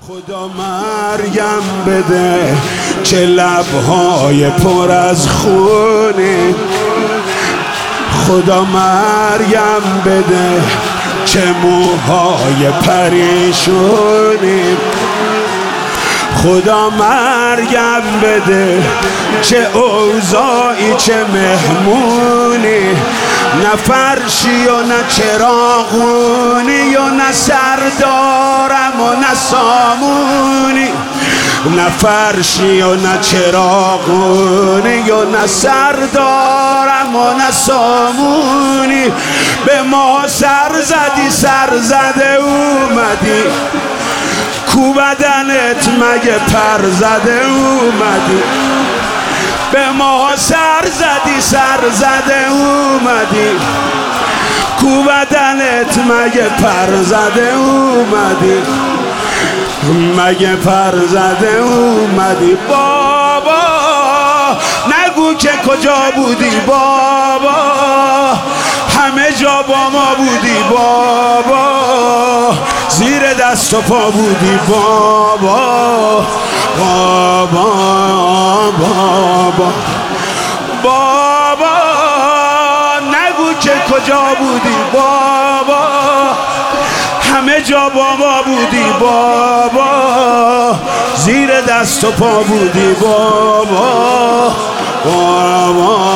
خدا مریم بده چه لبهای پر از خونه، خدا مریم بده چه موهای پریشونه، خدا مریم بده چه اوضاعی چه مهمونی، نه فرشی و نه چراغونی و نه سردارم و نه سامونی، نه فرشی و نه چراغونی و نه سردارم و نه سامونی. به ما سر زدی سر زده اومدی، کو بدنت مگه پر زده اومدی. به ما سر زدی سر زده اومدی، کو بدنت مگه پر زده اومدی، مگه پر زده اومدی. بابا نگو که کجا بودی بابا، همه جا با ما بودی بابا، زیر دست و پا بودی بابا بابا بابا بابا. نگو که کجا بودی بابا، همه جا با ما بودی بابا، زیر دست و پا بودی بابا بابا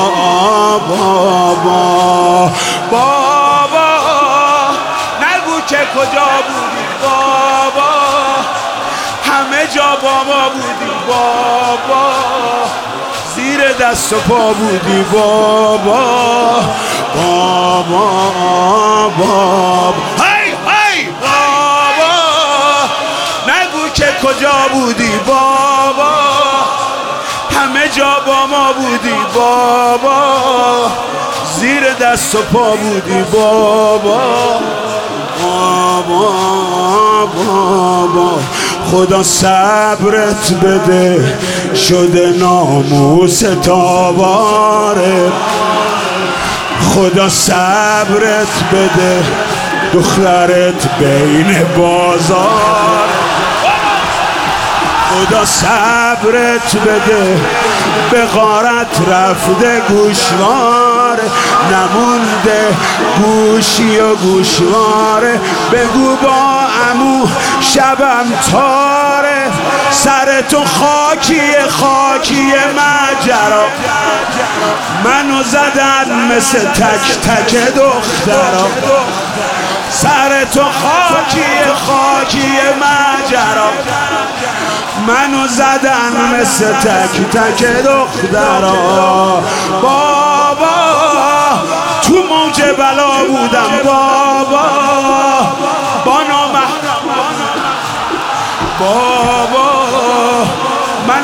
بابا بابا. نگو که کجا بودی بابا، همه جا با ما بودی بابا، زیر دست و پا بودی بابا بابا بابا. هی هی بابا نگو که کجا بودی بابا، همه جا با ما بودی بابا، زیر دست و پا بودی بابا بابا بابا. خدا صبرت بده شده ناموس تاباره، خدا صبرت بده دخترت بین بازار، خدا صبرت بده به غارت رفته گوشواره، نمونده گوشی و گوشواره. بگو با عمو شبم تاره، سر تو خاکیه خاکیه مجرا، منو زدن مثل تک تک دخترا، سر تو خاکیه خاکیه مجرا، منو زدن مثل تک تک دخترا. بابا تو موج بلا بودم بابا، با نامحرم بابا من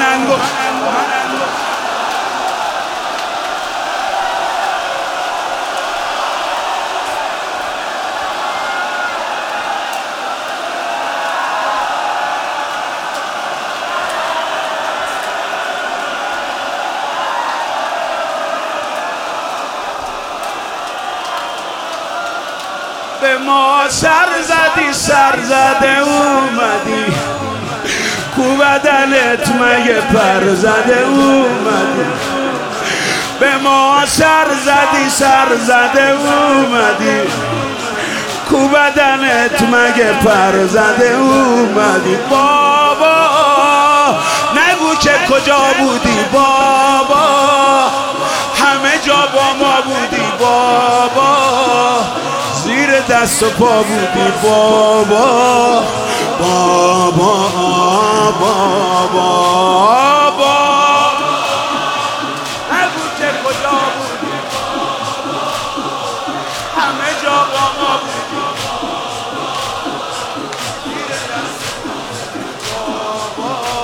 به ما سر زدی سر زده اومدی، کو بدنت مگه پر زده اومدی. به ما سر زدی سر زده اومدی، کو بدنت مگه پر زده اومدی. بابا نگو که کجا بودی بابا، همه جا با ما بودی بابا، زیر دست و پا بودی بابا بابا بابا بابا. نگو که کجا بودی، همه جا با ما بودی، زیر دست و پا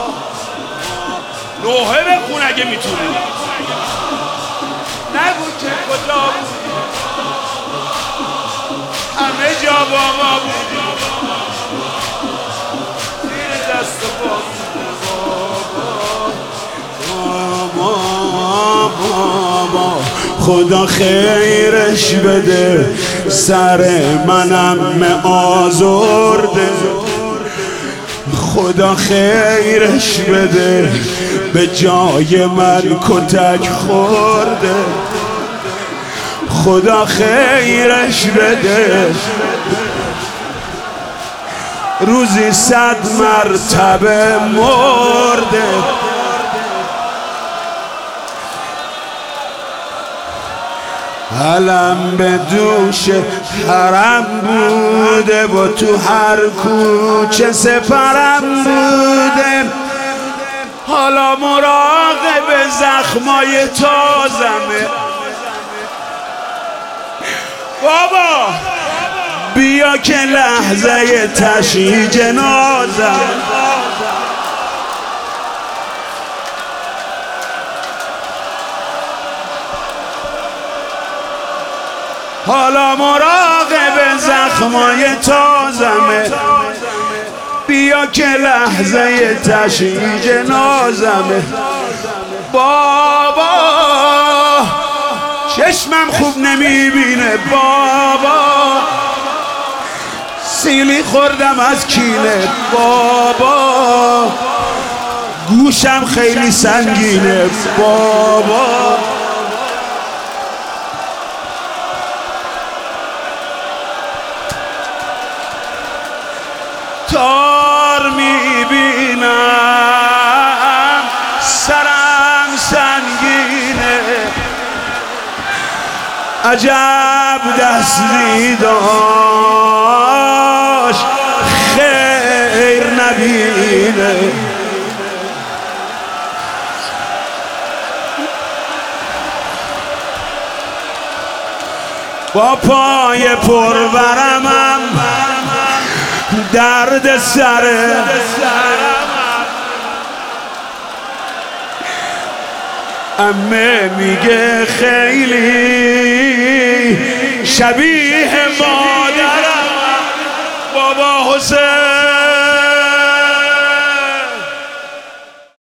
بودی بابا. نوحه بخون اگه میتونی. نگو که کجا بودی، همه جا با ما بودی، زیر دست و پا بابا. خدا خیرش بده سر منم آزرده، خدا خیرش بده، به جای من کتک خورده. خدا خیرش بده، روزی 100 مرتبه مرده. علم به دوش حرم بوده و تو هر کوچه سپرم بوده. حالا مراقب زخمای تازمه. بابا بیا که لحظه تشییع جنازم. حالا مراقب زخمای تازمه. بیا که لحظه تشییع جنازمه. بابا چشمم خوب نمیبینه بابا، سیلی خوردم از کینه بابا، گوشم خیلی سنگینه بابا. تار میبینم سرم سنگینه، عجب دستی داشت خیر نبینه. با پای پرورمم درد سره، عمه میگه خیلی شبیه مادرم. بابا حسین